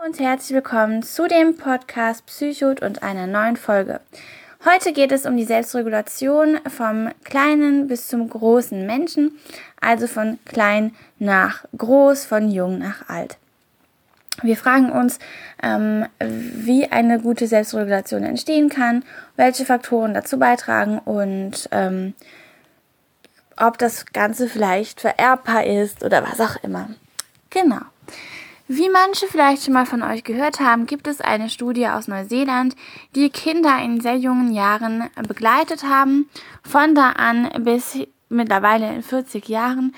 Und herzlich willkommen zu dem Podcast Psychot und einer neuen Folge. Heute geht es um die Selbstregulation vom kleinen bis zum großen Menschen, also von klein nach groß, von jung nach alt. Wir fragen uns, wie eine gute Selbstregulation entstehen kann, welche Faktoren dazu beitragen und ob das Ganze vielleicht vererbbar ist oder was auch immer. Genau. Wie manche vielleicht schon mal von euch gehört haben, gibt es eine Studie aus Neuseeland, die Kinder in sehr jungen Jahren begleitet haben, von da an bis mittlerweile in 40 Jahren.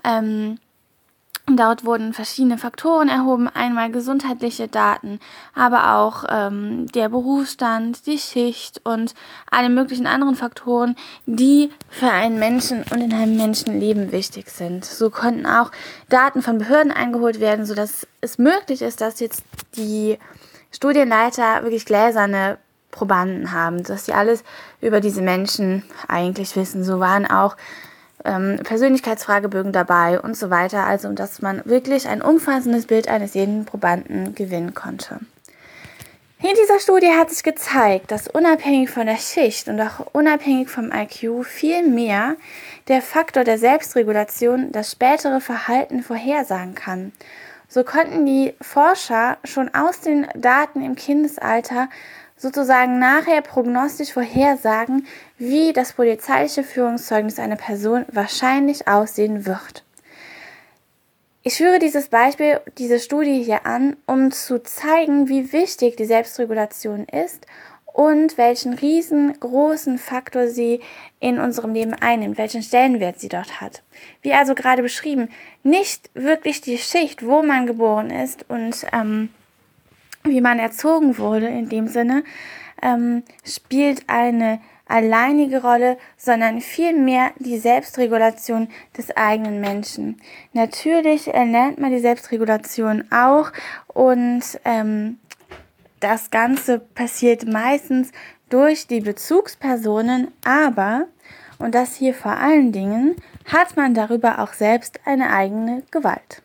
Dort wurden verschiedene Faktoren erhoben, einmal gesundheitliche Daten, aber auch der Berufsstand, die Schicht und alle möglichen anderen Faktoren, die für einen Menschen und in einem Menschenleben wichtig sind. So konnten auch Daten von Behörden eingeholt werden, sodass es möglich ist, dass jetzt die Studienleiter wirklich gläserne Probanden haben, dass sie alles über diese Menschen eigentlich wissen. So waren auch Persönlichkeitsfragebögen dabei und so weiter, also dass man wirklich ein umfassendes Bild eines jeden Probanden gewinnen konnte. In dieser Studie hat sich gezeigt, dass unabhängig von der Schicht und auch unabhängig vom IQ viel mehr der Faktor der Selbstregulation das spätere Verhalten vorhersagen kann. So konnten die Forscher schon aus den Daten im Kindesalter sozusagen nachher prognostisch vorhersagen, wie das polizeiliche Führungszeugnis einer Person wahrscheinlich aussehen wird. Ich führe diese Studie hier an, um zu zeigen, wie wichtig die Selbstregulation ist und welchen riesengroßen Faktor sie in unserem Leben einnimmt, welchen Stellenwert sie dort hat. Wie also gerade beschrieben, nicht wirklich die Schicht, wo man geboren ist und wie man erzogen wurde in dem Sinne, spielt eine alleinige Rolle, sondern vielmehr die Selbstregulation des eigenen Menschen. Natürlich erlernt man die Selbstregulation auch und das Ganze passiert meistens durch die Bezugspersonen, aber, und das hier vor allen Dingen, hat man darüber auch selbst eine eigene Gewalt.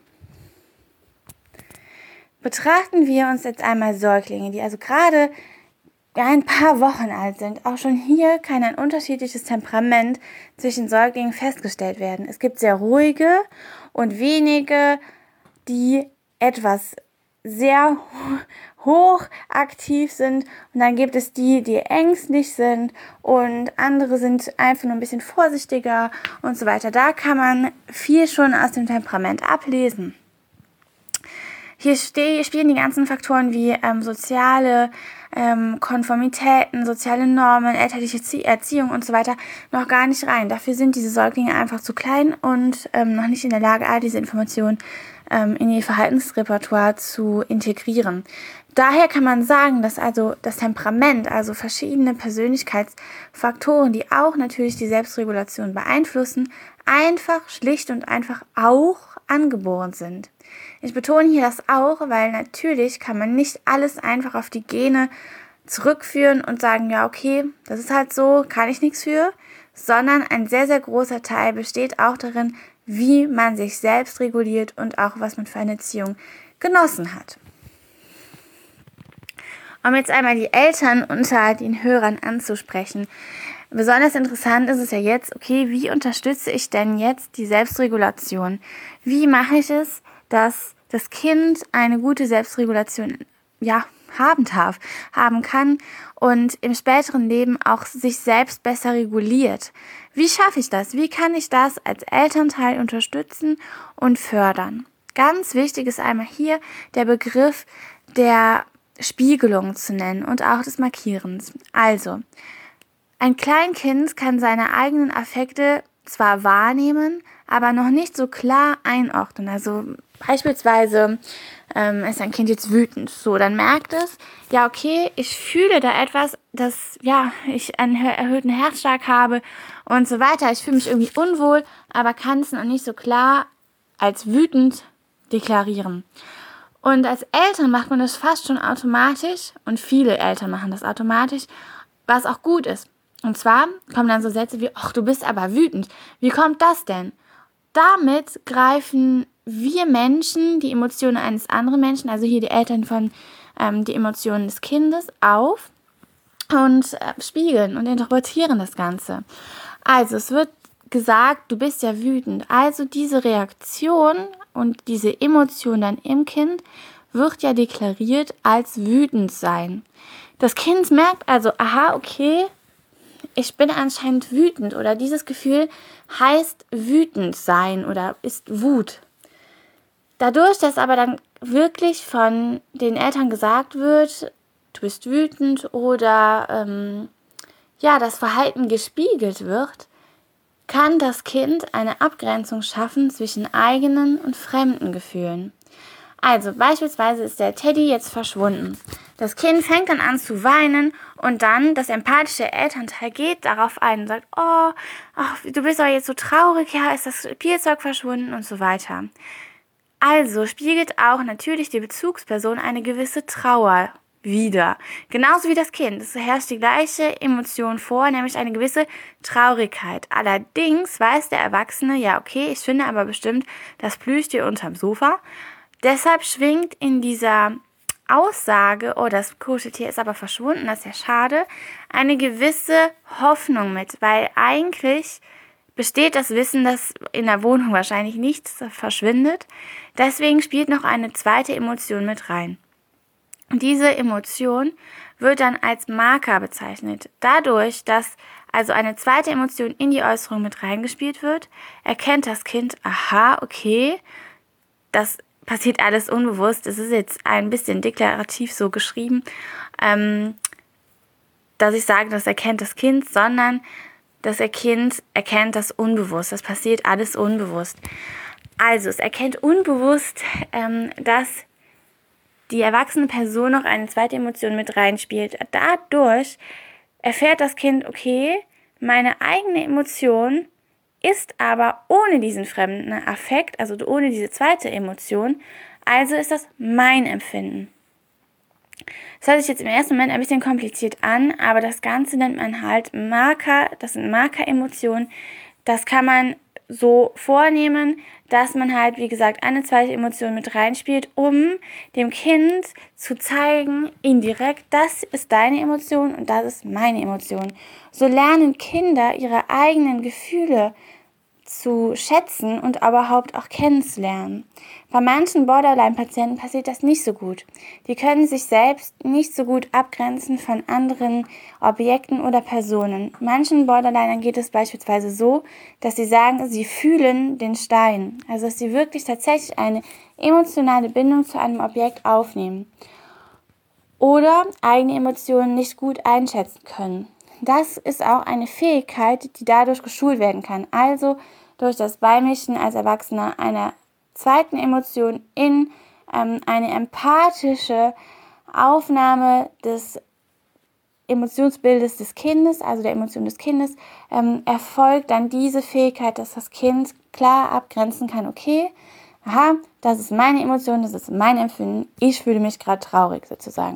Betrachten wir uns jetzt einmal Säuglinge, die also gerade ein paar Wochen alt sind. Auch schon hier kann ein unterschiedliches Temperament zwischen Säuglingen festgestellt werden. Es gibt sehr ruhige und wenige, die etwas sehr hochaktiv sind. Und dann gibt es die ängstlich sind und andere sind einfach nur ein bisschen vorsichtiger und so weiter. Da kann man viel schon aus dem Temperament ablesen. Hier spielen die ganzen Faktoren wie soziale Konformitäten, soziale Normen, elterliche Erziehung und so weiter noch gar nicht rein. Dafür sind diese Säuglinge einfach zu klein und noch nicht in der Lage, all diese Informationen in ihr Verhaltensrepertoire zu integrieren. Daher kann man sagen, dass also das Temperament, also verschiedene Persönlichkeitsfaktoren, die auch natürlich die Selbstregulation beeinflussen, einfach schlicht und einfach auch angeboren sind. Ich betone hier das auch, weil natürlich kann man nicht alles einfach auf die Gene zurückführen und sagen, ja okay, das ist halt so, kann ich nichts für, sondern ein sehr, sehr großer Teil besteht auch darin, wie man sich selbst reguliert und auch was man für eine Erziehung genossen hat. Um jetzt einmal die Eltern unter den Hörern anzusprechen. Besonders interessant ist es ja jetzt, okay, wie unterstütze ich denn jetzt die Selbstregulation? Wie mache ich es, dass das Kind eine gute Selbstregulation haben kann und im späteren Leben auch sich selbst besser reguliert? Wie schaffe ich das? Wie kann ich das als Elternteil unterstützen und fördern? Ganz wichtig ist einmal hier der Begriff der Spiegelung zu nennen und auch des Markierens. Also, ein Kleinkind kann seine eigenen Affekte zwar wahrnehmen, aber noch nicht so klar einordnen. Also beispielsweise ist ein Kind jetzt wütend. So, dann merkt es, ja okay, ich fühle da etwas, dass ich einen erhöhten Herzschlag habe und so weiter. Ich fühle mich irgendwie unwohl, aber kann es noch nicht so klar als wütend deklarieren. Und als Eltern macht man das fast schon automatisch und viele Eltern machen das automatisch, was auch gut ist. Und zwar kommen dann so Sätze wie, ach, du bist aber wütend. Wie kommt das denn? Damit greifen wir Menschen die Emotionen eines anderen Menschen, also hier die Eltern von die Emotionen des Kindes auf und spiegeln und interpretieren das Ganze. Also es wird gesagt, du bist ja wütend. Also diese Reaktion und diese Emotion dann im Kind wird ja deklariert als wütend sein. Das Kind merkt also, aha, okay, ich bin anscheinend wütend oder dieses Gefühl heißt wütend sein oder ist Wut. Dadurch, dass aber dann wirklich von den Eltern gesagt wird, du bist wütend oder das Verhalten gespiegelt wird, kann das Kind eine Abgrenzung schaffen zwischen eigenen und fremden Gefühlen. Also beispielsweise ist der Teddy jetzt verschwunden. Das Kind fängt dann an zu weinen und dann das empathische Elternteil geht darauf ein und sagt, du bist doch jetzt so traurig, ja, ist das Spielzeug verschwunden und so weiter. Also spiegelt auch natürlich die Bezugsperson eine gewisse Trauer wider. Genauso wie das Kind. Es herrscht die gleiche Emotion vor, nämlich eine gewisse Traurigkeit. Allerdings weiß der Erwachsene, ja okay, ich finde aber bestimmt das Plüschtier unterm Sofa. Deshalb schwingt in dieser Aussage, oh, das Kuscheltier ist aber verschwunden, das ist ja schade, eine gewisse Hoffnung mit, weil eigentlich besteht das Wissen, dass in der Wohnung wahrscheinlich nichts verschwindet. Deswegen spielt noch eine zweite Emotion mit rein. Und diese Emotion wird dann als Marker bezeichnet. Dadurch, dass also eine zweite Emotion in die Äußerung mit reingespielt wird, erkennt das Kind, aha, okay, das passiert alles unbewusst. Es ist jetzt ein bisschen deklarativ so geschrieben, dass ich sage, das erkennt das Kind, sondern das Kind erkennt das unbewusst. Das passiert alles unbewusst. Also es erkennt unbewusst, dass die erwachsene Person noch eine zweite Emotion mit reinspielt. Dadurch erfährt das Kind, okay, meine eigene Emotion ist aber ohne diesen fremden Affekt, also ohne diese zweite Emotion, also ist das mein Empfinden. Das hört sich jetzt im ersten Moment ein bisschen kompliziert an, aber das Ganze nennt man halt Marker, das sind Marker-Emotionen. Das kann man so vornehmen, dass man halt, wie gesagt, eine zweite Emotion mit reinspielt, um dem Kind zu zeigen, indirekt, das ist deine Emotion und das ist meine Emotion. So lernen Kinder ihre eigenen Gefühle zu schätzen und aber überhaupt auch kennenzulernen. Bei manchen Borderline-Patienten passiert das nicht so gut. Die können sich selbst nicht so gut abgrenzen von anderen Objekten oder Personen. Manchen Borderlinern geht es beispielsweise so, dass sie sagen, sie fühlen den Stein. Also dass sie wirklich tatsächlich eine emotionale Bindung zu einem Objekt aufnehmen. Oder eigene Emotionen nicht gut einschätzen können. Das ist auch eine Fähigkeit, die dadurch geschult werden kann. Also durch das Beimischen als Erwachsener einer zweiten Emotion in eine empathische Aufnahme des Emotionsbildes des Kindes, also der Emotion des Kindes, erfolgt dann diese Fähigkeit, dass das Kind klar abgrenzen kann, okay, aha, das ist meine Emotion, das ist mein Empfinden, ich fühle mich gerade traurig sozusagen.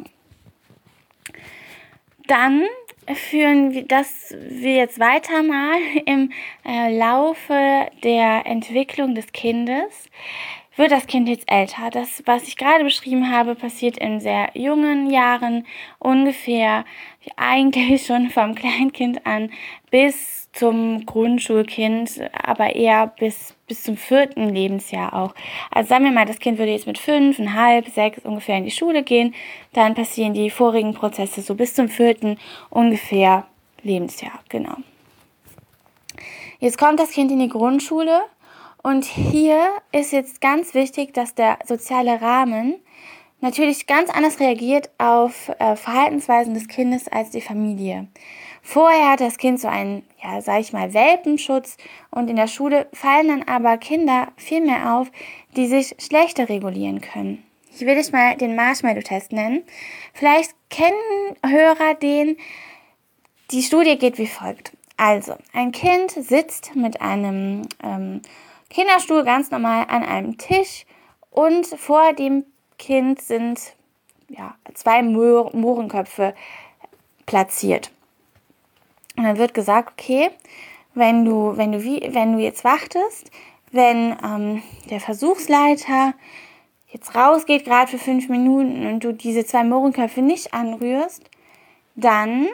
Dann führen wir jetzt weiter mal im Laufe der Entwicklung des Kindes. Wird das Kind jetzt älter? Das, was ich gerade beschrieben habe, passiert in sehr jungen Jahren, ungefähr eigentlich schon vom Kleinkind an bis zum Grundschulkind, aber eher bis zum 4. Lebensjahr auch. Also sagen wir mal, das Kind würde jetzt mit 5,5, 6 ungefähr in die Schule gehen, dann passieren die vorigen Prozesse so bis zum 4. ungefähr Lebensjahr, genau. Jetzt kommt das Kind in die Grundschule und hier ist jetzt ganz wichtig, dass der soziale Rahmen natürlich ganz anders reagiert auf Verhaltensweisen des Kindes als die Familie. Vorher hat das Kind so einen, Welpenschutz und in der Schule fallen dann aber Kinder viel mehr auf, die sich schlechter regulieren können. Ich will dich mal den Marshmallow-Test nennen. Vielleicht kennen Hörer den. Die Studie geht wie folgt. Also, ein Kind sitzt mit einem Kinderstuhl ganz normal an einem Tisch und vor dem Kind sind 2 Mohrenköpfe platziert. Und dann wird gesagt, okay, wenn du jetzt wartest, wenn der Versuchsleiter jetzt rausgeht, gerade für 5 Minuten und du diese 2 Mohrenköpfe nicht anrührst, dann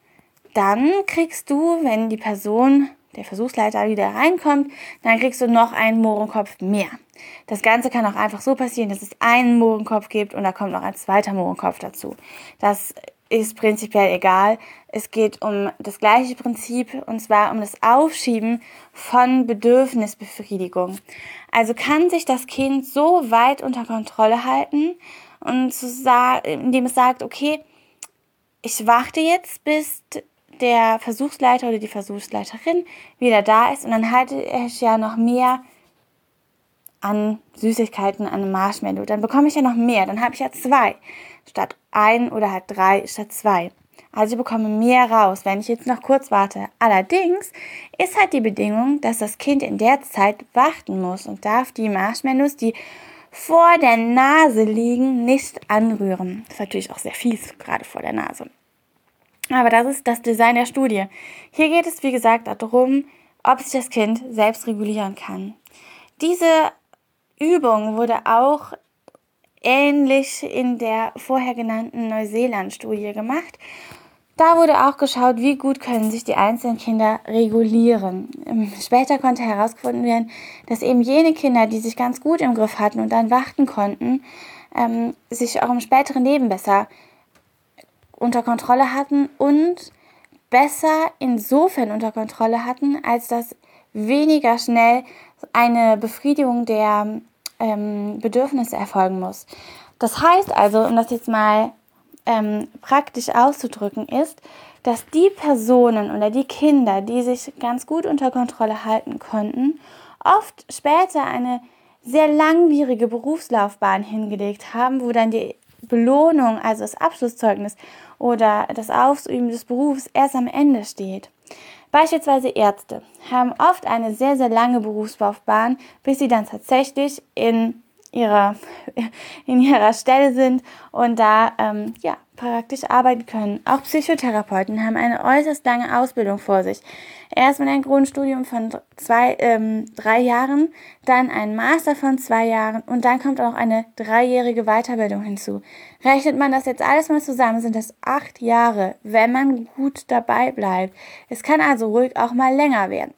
kriegst du, wenn der Versuchsleiter wieder reinkommt, dann kriegst du noch einen Mohrenkopf mehr. Das Ganze kann auch einfach so passieren, dass es einen Mohrenkopf gibt und da kommt noch ein zweiter Mohrenkopf dazu. Das ist prinzipiell egal. Es geht um das gleiche Prinzip und zwar um das Aufschieben von Bedürfnisbefriedigung. Also kann sich das Kind so weit unter Kontrolle halten und indem es sagt, okay, ich warte jetzt, bis der Versuchsleiter oder die Versuchsleiterin wieder da ist und dann halte ich ja noch mehr an Süßigkeiten, an einem Marshmallow. Dann bekomme ich ja noch mehr. Dann habe ich ja 2 statt 1 oder halt 3 statt 2. Also ich bekomme mehr raus, wenn ich jetzt noch kurz warte. Allerdings ist halt die Bedingung, dass das Kind in der Zeit warten muss und darf die Marshmallows, die vor der Nase liegen, nicht anrühren. Das ist natürlich auch sehr fies, gerade vor der Nase. Aber das ist das Design der Studie. Hier geht es, wie gesagt, darum, ob sich das Kind selbst regulieren kann. Diese Übung wurde auch ähnlich in der vorher genannten Neuseeland-Studie gemacht. Da wurde auch geschaut, wie gut können sich die einzelnen Kinder regulieren. Später konnte herausgefunden werden, dass eben jene Kinder, die sich ganz gut im Griff hatten und dann warten konnten, sich auch im späteren Leben besser unter Kontrolle hatten und besser insofern unter Kontrolle hatten, als dass weniger schnell eine Befriedigung der Bedürfnisse erfolgen muss. Das heißt also, um das jetzt mal praktisch auszudrücken, ist, dass die Personen oder die Kinder, die sich ganz gut unter Kontrolle halten konnten, oft später eine sehr langwierige Berufslaufbahn hingelegt haben, wo dann die Belohnung, also das Abschlusszeugnis oder das Ausüben des Berufs erst am Ende steht. Beispielsweise Ärzte haben oft eine sehr, sehr lange Berufslaufbahn, bis sie dann tatsächlich in ihrer Stelle sind und da praktisch arbeiten können. Auch Psychotherapeuten haben eine äußerst lange Ausbildung vor sich. Erst mit einem Grundstudium von 3 Jahren, dann ein Master von 2 Jahren und dann kommt auch eine 3-jährige Weiterbildung hinzu. Rechnet man das jetzt alles mal zusammen, sind das 8 Jahre, wenn man gut dabei bleibt. Es kann also ruhig auch mal länger werden.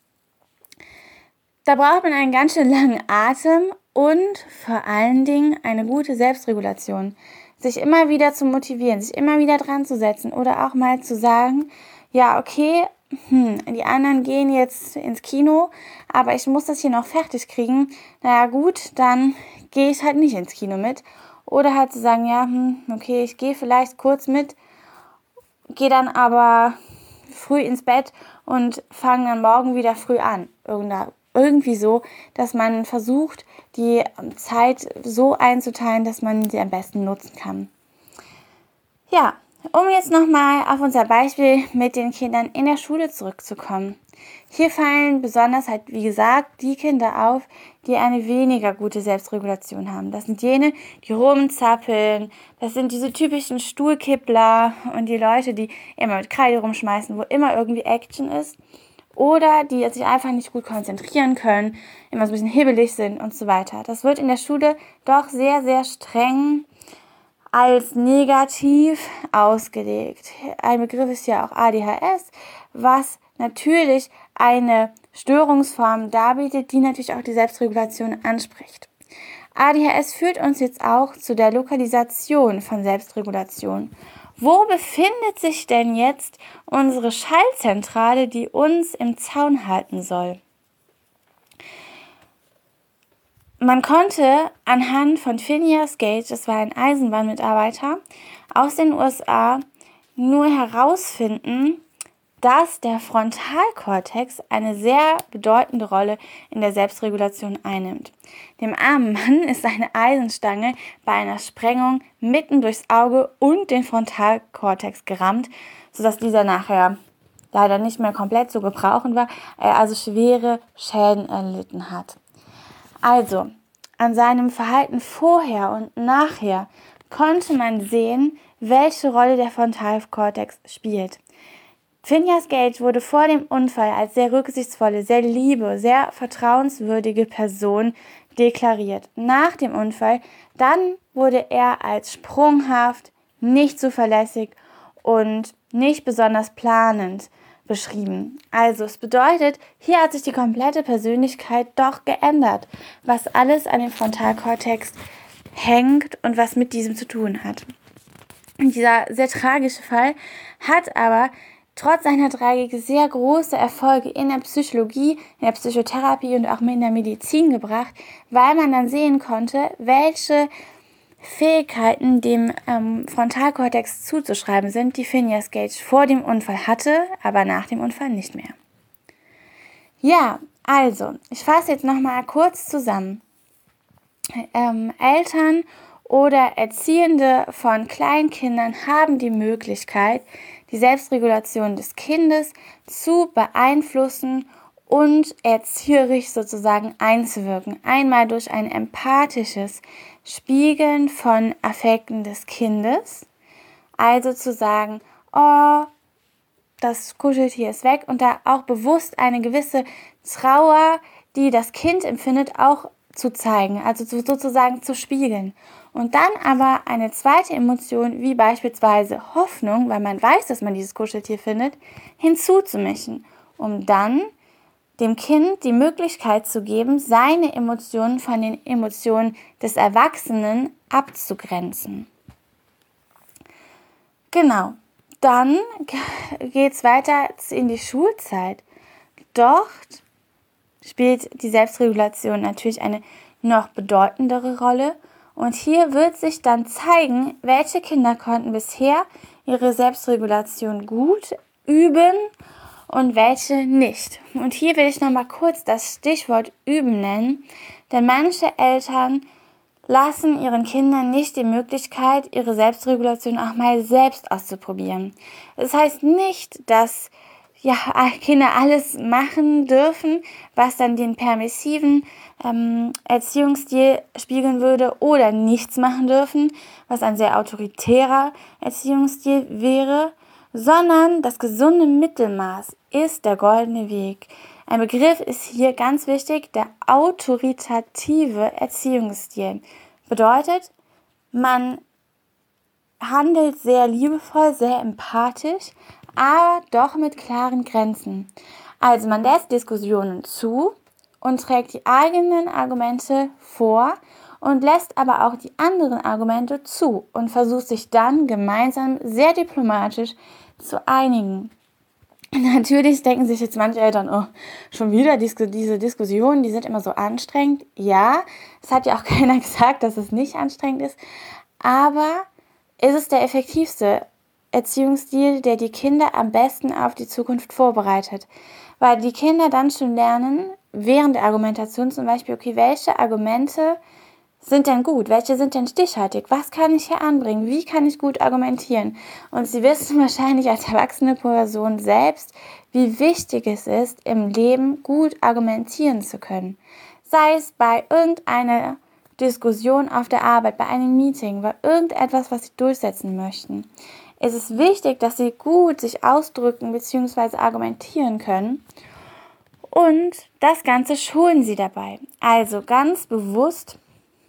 Da braucht man einen ganz schön langen Atem und vor allen Dingen eine gute Selbstregulation. Sich immer wieder zu motivieren, sich immer wieder dran zu setzen oder auch mal zu sagen, ja, okay, die anderen gehen jetzt ins Kino, aber ich muss das hier noch fertig kriegen. Naja gut, dann gehe ich halt nicht ins Kino mit. Oder halt zu sagen, ja, okay, ich gehe vielleicht kurz mit, gehe dann aber früh ins Bett und fange dann morgen wieder früh an. Irgendwie so, dass man versucht, die Zeit so einzuteilen, dass man sie am besten nutzen kann. Ja, um jetzt nochmal auf unser Beispiel mit den Kindern in der Schule zurückzukommen. Hier fallen besonders halt, wie gesagt, die Kinder auf, die eine weniger gute Selbstregulation haben. Das sind jene, die rumzappeln, das sind diese typischen Stuhlkippler und die Leute, die immer mit Kreide rumschmeißen, wo immer irgendwie Action ist. Oder die sich einfach nicht gut konzentrieren können, immer so ein bisschen hibbelig sind und so weiter. Das wird in der Schule doch sehr, sehr streng als negativ ausgelegt. Ein Begriff ist ja auch ADHS, was natürlich eine Störungsform darbietet, die natürlich auch die Selbstregulation anspricht. ADHS führt uns jetzt auch zu der Lokalisation von Selbstregulation. Wo befindet sich denn jetzt unsere Schaltzentrale, die uns im Zaun halten soll? Man konnte anhand von Phineas Gage, das war ein Eisenbahnmitarbeiter aus den USA, nur herausfinden, dass der Frontalkortex eine sehr bedeutende Rolle in der Selbstregulation einnimmt. Dem armen Mann ist eine Eisenstange bei einer Sprengung mitten durchs Auge und den Frontalkortex gerammt, sodass dieser nachher leider nicht mehr komplett zu gebrauchen war, er also schwere Schäden erlitten hat. Also, an seinem Verhalten vorher und nachher konnte man sehen, welche Rolle der Frontalkortex spielt. Phineas Gage wurde vor dem Unfall als sehr rücksichtsvolle, sehr liebe, sehr vertrauenswürdige Person deklariert. Nach dem Unfall, dann wurde er als sprunghaft, nicht zuverlässig und nicht besonders planend beschrieben. Also es bedeutet, hier hat sich die komplette Persönlichkeit doch geändert, was alles an dem Frontalkortex hängt und was mit diesem zu tun hat. Und dieser sehr tragische Fall hat aber trotz seiner Tragik sehr große Erfolge in der Psychologie, in der Psychotherapie und auch in der Medizin gebracht, weil man dann sehen konnte, welche Fähigkeiten dem Frontalkortex zuzuschreiben sind, die Phineas Gage vor dem Unfall hatte, aber nach dem Unfall nicht mehr. Ja, also, ich fasse jetzt nochmal kurz zusammen. Eltern oder Erziehende von Kleinkindern haben die Möglichkeit, die Selbstregulation des Kindes zu beeinflussen und erzieherisch sozusagen einzuwirken. Einmal durch ein empathisches Spiegeln von Affekten des Kindes, also zu sagen, oh, das Kuscheltier ist weg und da auch bewusst eine gewisse Trauer, die das Kind empfindet, auch zu zeigen, also sozusagen zu spiegeln. Und dann aber eine zweite Emotion, wie beispielsweise Hoffnung, weil man weiß, dass man dieses Kuscheltier findet, hinzuzumischen, um dann dem Kind die Möglichkeit zu geben, seine Emotionen von den Emotionen des Erwachsenen abzugrenzen. Genau, dann geht es weiter in die Schulzeit. Dort spielt die Selbstregulation natürlich eine noch bedeutendere Rolle. Und hier wird sich dann zeigen, welche Kinder konnten bisher ihre Selbstregulation gut üben und welche nicht. Und hier will ich nochmal kurz das Stichwort üben nennen, denn manche Eltern lassen ihren Kindern nicht die Möglichkeit, ihre Selbstregulation auch mal selbst auszuprobieren. Das heißt nicht, dass Kinder alles machen dürfen, was dann den permissiven Erziehungsstil spiegeln würde, oder nichts machen dürfen, was ein sehr autoritärer Erziehungsstil wäre, sondern das gesunde Mittelmaß ist der goldene Weg. Ein Begriff ist hier ganz wichtig, der autoritative Erziehungsstil. Bedeutet, man handelt sehr liebevoll, sehr empathisch, aber doch mit klaren Grenzen. Also man lässt Diskussionen zu und trägt die eigenen Argumente vor und lässt aber auch die anderen Argumente zu und versucht sich dann gemeinsam sehr diplomatisch zu einigen. Natürlich denken sich jetzt manche Eltern, oh, schon wieder diese Diskussionen, die sind immer so anstrengend. Ja, es hat ja auch keiner gesagt, dass es nicht anstrengend ist, aber es ist der effektivste Erziehungsstil, der die Kinder am besten auf die Zukunft vorbereitet. Weil die Kinder dann schon lernen, während der Argumentation zum Beispiel, okay, welche Argumente sind denn gut? Welche sind denn stichhaltig? Was kann ich hier anbringen? Wie kann ich gut argumentieren? Und sie wissen wahrscheinlich als erwachsene Person selbst, wie wichtig es ist, im Leben gut argumentieren zu können. Sei es bei irgendeiner Diskussion auf der Arbeit, bei einem Meeting, bei irgendetwas, was sie durchsetzen möchten. Es ist wichtig, dass sie gut sich ausdrücken bzw. argumentieren können. Und das Ganze schulen sie dabei. Also ganz bewusst,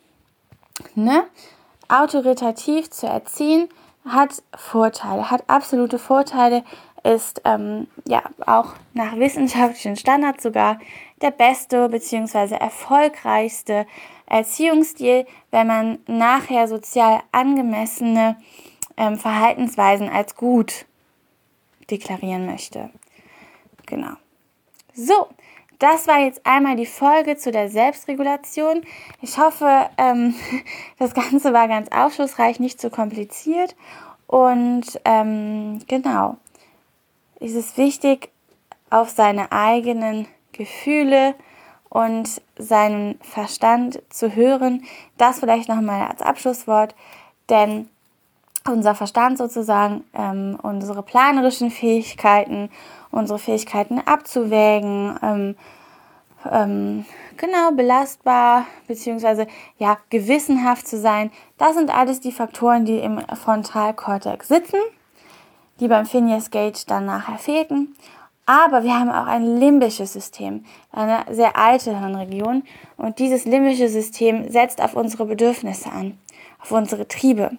autoritativ zu erziehen, hat Vorteile, hat absolute Vorteile, ist auch nach wissenschaftlichen Standards sogar der beste bzw. erfolgreichste Erziehungsstil, wenn man nachher sozial angemessene Verhaltensweisen als gut deklarieren möchte. Genau. So, das war jetzt einmal die Folge zu der Selbstregulation. Ich hoffe, das Ganze war ganz aufschlussreich, nicht zu kompliziert. Und genau, es ist wichtig, auf seine eigenen Gefühle und seinen Verstand zu hören. Das vielleicht nochmal als Abschlusswort, denn unser Verstand sozusagen, unsere planerischen Fähigkeiten, unsere Fähigkeiten abzuwägen, belastbar bzw. gewissenhaft zu sein, das sind alles die Faktoren, die im Frontalkortex sitzen. die beim Phineas Gage dann nachher fehlten. Aber wir haben auch ein limbisches System, eine sehr alte Hirnregion. Und dieses limbische System setzt auf unsere Bedürfnisse an, auf unsere Triebe.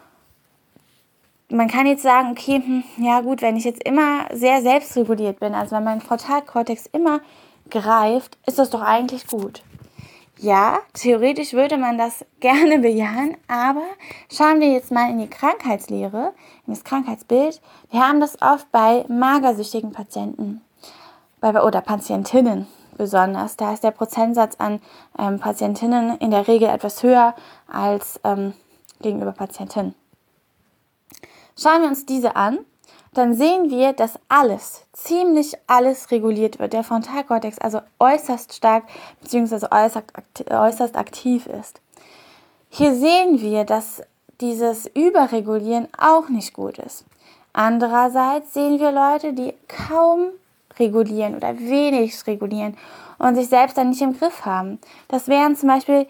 Man kann jetzt sagen, okay, ja gut, wenn ich jetzt immer sehr selbstreguliert bin, also wenn mein Frontalkortex immer greift, ist das doch eigentlich gut. Ja, theoretisch würde man das gerne bejahen, aber schauen wir jetzt mal in die Krankheitslehre, in das Krankheitsbild. Wir haben das oft bei magersüchtigen Patienten oder Patientinnen besonders. Da ist der Prozentsatz an Patientinnen in der Regel etwas höher als gegenüber Patientinnen. Schauen wir uns diese an, dann sehen wir, dass ziemlich alles reguliert wird. Der Frontalkortex also äußerst stark bzw. äußerst aktiv ist. Hier sehen wir, dass dieses Überregulieren auch nicht gut ist. Andererseits sehen wir Leute, die kaum regulieren oder wenig regulieren und sich selbst dann nicht im Griff haben. Das wären zum Beispiel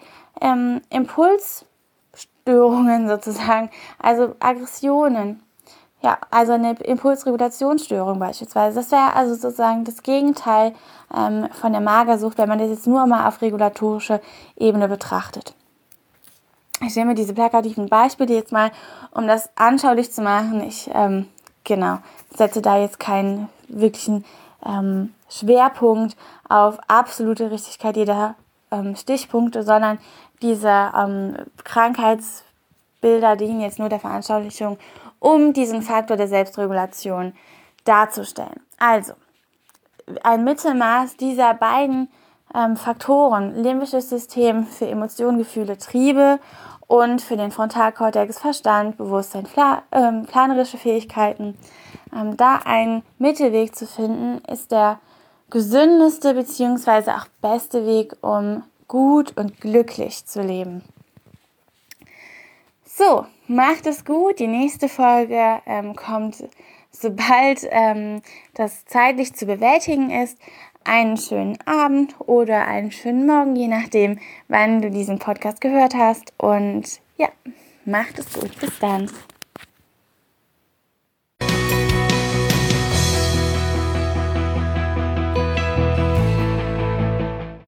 Impulsstörungen sozusagen, also Aggressionen. Ja, also eine Impulsregulationsstörung beispielsweise. Das wäre also sozusagen das Gegenteil von der Magersucht, wenn man das jetzt nur mal auf regulatorische Ebene betrachtet. Ich nehme diese plakativen Beispiele jetzt mal, um das anschaulich zu machen. Ich setze da jetzt keinen wirklichen Schwerpunkt auf absolute Richtigkeit jeder Stichpunkte, sondern diese Krankheitsbilder dienen jetzt nur der Veranschaulichung, um diesen Faktor der Selbstregulation darzustellen. Also, ein Mittelmaß dieser beiden Faktoren, limbisches System für Emotionen, Gefühle, Triebe und für den Frontalkortex, Verstand, Bewusstsein, planerische Fähigkeiten. Da einen Mittelweg zu finden, ist der gesündeste bzw. auch beste Weg, um gut und glücklich zu leben. So, macht es gut. Die nächste Folge kommt, sobald das zeitlich zu bewältigen ist. Einen schönen Abend oder einen schönen Morgen, je nachdem, wann du diesen Podcast gehört hast. Und ja, macht es gut. Bis dann.